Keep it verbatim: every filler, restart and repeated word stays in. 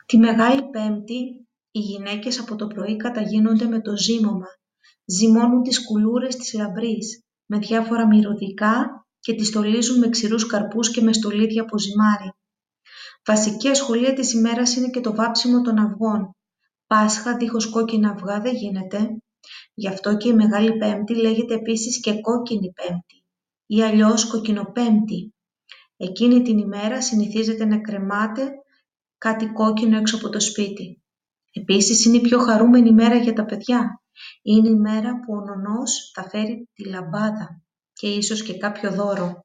Τη Μεγάλη Πέμπτη οι γυναίκες από το πρωί καταγίνονται με το ζύμωμα. Ζυμώνουν τις κουλούρες της λαμπρής με διάφορα μυρωδικά και τις στολίζουν με ξηρούς καρπούς και με στολίδια από ζυμάρι. Βασική ασχολία της ημέρας είναι και το βάψιμο των αυγών. Πάσχα δίχως κόκκινα αυγά δεν γίνεται. Γι' αυτό και η Μεγάλη Πέμπτη λέγεται επίσης και Κόκκινη Πέμπτη ή αλλιώς Κοκκινοπέμπτη. Εκείνη την ημέρα συνηθίζεται να κρεμάται κάτι κόκκινο έξω από το σπίτι. Επίσης είναι η πιο χαρούμενη μέρα για τα παιδιά. Είναι η μέρα που ο νονός θα φέρει τη λαμπάδα και ίσως και κάποιο δώρο.